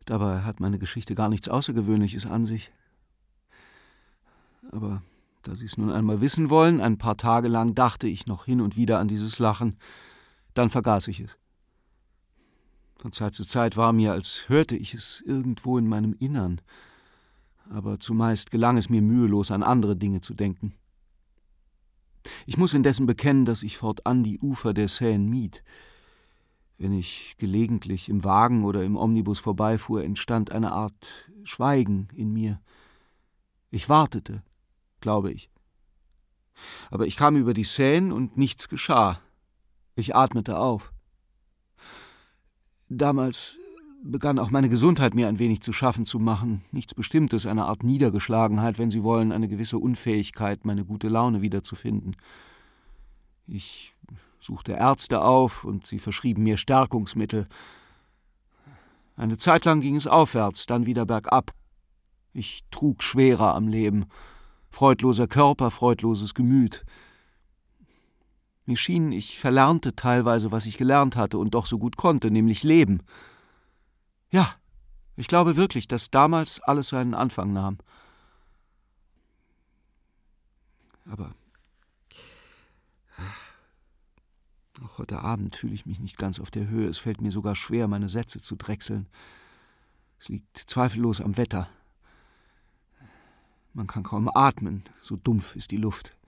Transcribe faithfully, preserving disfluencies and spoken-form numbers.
Dabei hat meine Geschichte gar nichts Außergewöhnliches an sich. Aber da Sie es nun einmal wissen wollen, ein paar Tage lang dachte ich noch hin und wieder an dieses Lachen, dann vergaß ich es. Von Zeit zu Zeit war mir, als hörte ich es irgendwo in meinem Innern, aber zumeist gelang es mir mühelos, an andere Dinge zu denken. Ich muss indessen bekennen, dass ich fortan die Ufer der Seine mied. Wenn ich gelegentlich im Wagen oder im Omnibus vorbeifuhr, entstand eine Art Schweigen in mir. Ich wartete, glaube ich. Aber ich kam über die Seine und nichts geschah. Ich atmete auf. Damals begann auch meine Gesundheit mir ein wenig zu schaffen zu machen. Nichts Bestimmtes, eine Art Niedergeschlagenheit, wenn Sie wollen, eine gewisse Unfähigkeit, meine gute Laune wiederzufinden. Ich suchte Ärzte auf und sie verschrieben mir Stärkungsmittel. Eine Zeit lang ging es aufwärts, dann wieder bergab. Ich trug schwerer am Leben. Freudloser Körper, freudloses Gemüt. Mir schien, ich verlernte teilweise, was ich gelernt hatte und doch so gut konnte, nämlich Leben. Ja, ich glaube wirklich, dass damals alles seinen Anfang nahm. Aber auch heute Abend fühle ich mich nicht ganz auf der Höhe. Es fällt mir sogar schwer, meine Sätze zu drechseln. Es liegt zweifellos am Wetter. Man kann kaum atmen, so dumpf ist die Luft.